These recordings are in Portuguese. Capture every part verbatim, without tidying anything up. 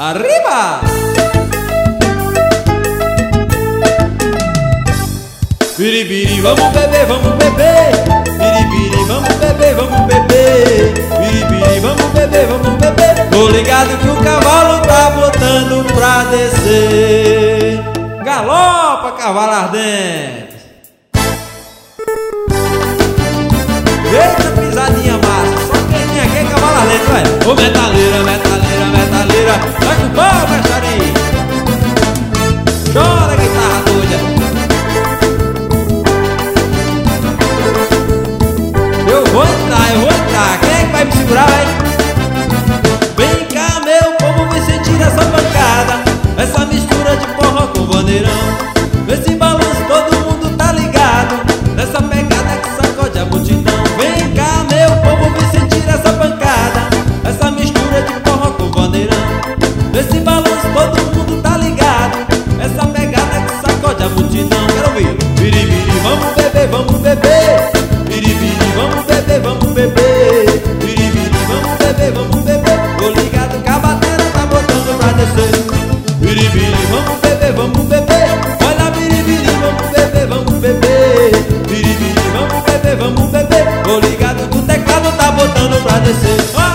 Arriba! Biribiri, vamos beber, vamos beber. Biribiri, vamos beber, vamos beber. Biribiri, vamos beber, vamos beber. Tô ligado que o cavalo tá botando pra descer. Galopa, cavalo ardente. Eita, pisadinha massa. Só quem tem aqui é cavalo ardente, velho. Ô metaleira, metaleira, metaleira. Vai com o pau, mecharinho. Chora, guitarra doida. Eu vou entrar, eu vou entrar. Quem é que vai me segurar, velho? Vem cá, meu povo, vem sentir essa pancada. Essa mistura de forró com bandeirão. Nesse balanço todo mundo tá ligado. Nessa pegada que sacode a multidão. Vem cá, meu povo, vem sentir essa pancada. Essa mistura de forró com bandeirão. Nesse balanço todo mundo tá ligado. Essa pegada que sacode a multidão. Quero ouvir. Biribiri, vamos beber, vamos beber. Biribiri, vamos beber, vamos beber. Biribiri, vamos beber, vamos beber. Tô ligado que a bateria tá botando pra descer. Biribiri, vamos beber, vamos beber. Olha, biribiri, vamos beber, vamos beber. Biribiri, vamos beber, vamos beber. Tô ligado que o teclado tá botando pra descer. Ah!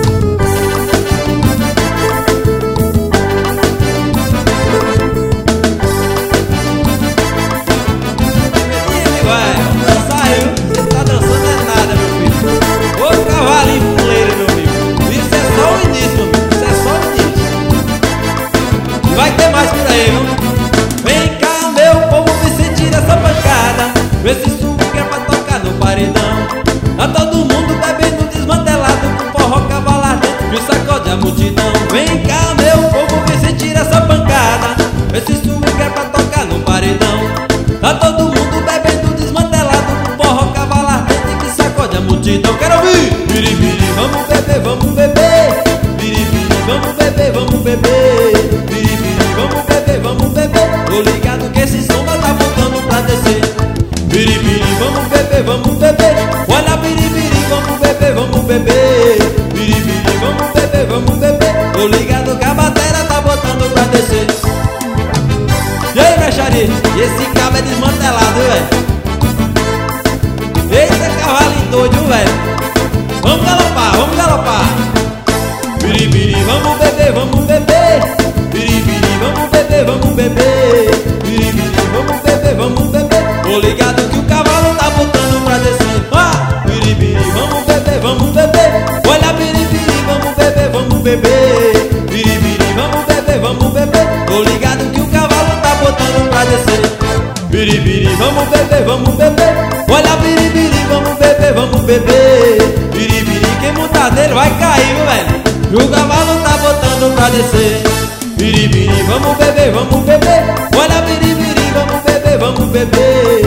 Vai ter mais por aí, não? Vem cá, meu povo, vem sentir essa pancada. Esse swing é pra tocar no paredão. Tá todo mundo bebendo desmantelado com forró cavalo ardente que sacode a multidão. Vem cá, meu povo, vem sentir essa pancada. Esse swing é pra tocar no paredão. Tá todo mundo bebendo desmantelado com forró cavalo ardente que sacode a multidão. Quero ouvir! Biribiri, vamos beber, vamos beber. Biribiri, vamos beber, vamos beber. Vamos beber, vamos beber. Tô ligado que esse som tá botando pra descer. Biribiri, vamos beber, vamos beber. Olha, biribiri, vamos beber, vamos beber. Biribiri, vamos beber, vamos beber. Tô ligado que a bateria tá botando pra descer. E aí, mecharia? E esse cabo é desmantelado, velho. Eita, cavalinho doido, velho. Vamos galopar, vamos galopar. Biribiri, vamos beber, vamos beber. Biribiri, vamos beber, vamos beber. Biribiri, vamos beber, vamos beber. Tô ligado que o cavalo tá botando pra descer. Ah! Biribiri, vamos beber, vamos beber. Olha, biribiri, vamos beber, vamos beber. Biribiri, vamos beber, vamos beber. Tô ligado que o cavalo tá botando pra descer. Biribiri, vamos beber, vamos beber. Olha, biribiri, vamos beber, vamos beber. Biribiri, quem montar dele vai cair, meu velho. E o cavalo tá botando pra descer. Biribiri, vamos beber, vamos beber. Olha, biribiri, vamos beber, vamos beber.